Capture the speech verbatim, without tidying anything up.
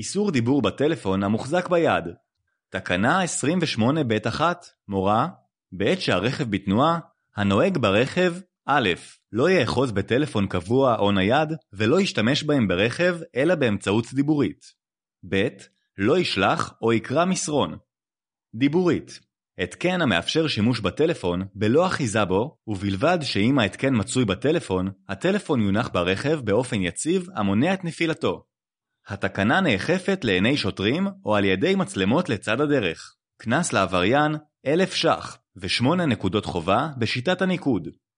איסור דיבור בטלפון המוחזק ביד. תקנה עשרים ושמונה ב' אחת מורה, בעת שהרכב בתנועה, הנוהג ברכב, א', לא יאחוז בטלפון קבוע או נייד ולא ישתמש בהם ברכב אלא באמצעות דיבורית. ב', לא ישלח או יקרא מסרון. דיבורית, התקן המאפשר שימוש בטלפון בלא אחיזה בו, ובלבד שאם ההתקן מצוי בטלפון, הטלפון יונח ברכב באופן יציב המונע את נפילתו. התקנה נאכפת לעיני שוטרים או על ידי מצלמות לצד הדרך. קנס לעבריין אלף ש"ח ושמונה נקודות חובה בשיטת הניקוד.